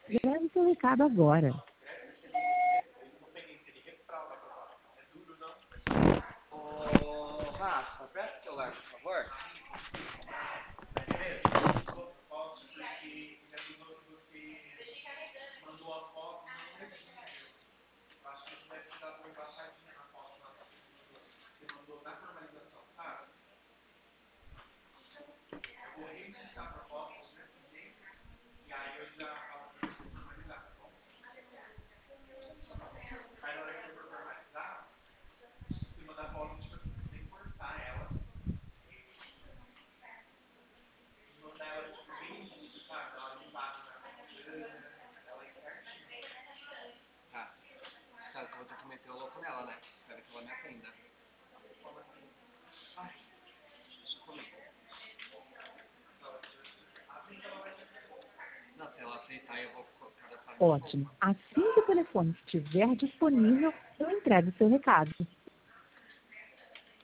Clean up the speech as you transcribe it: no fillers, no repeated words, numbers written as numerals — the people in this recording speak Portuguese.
Grave seu recado agora. Ô, Rafa, presta o celular, por favor. Rafa, você sabe que eu vou ter que meter o louco nela, né? Espero que ela me atenda. Como assim? Ai, deixa comigo. Não, se ela aceitar, eu vou cadastrar no Ótimo. Assim que o telefone estiver disponível, eu entrego o seu recado.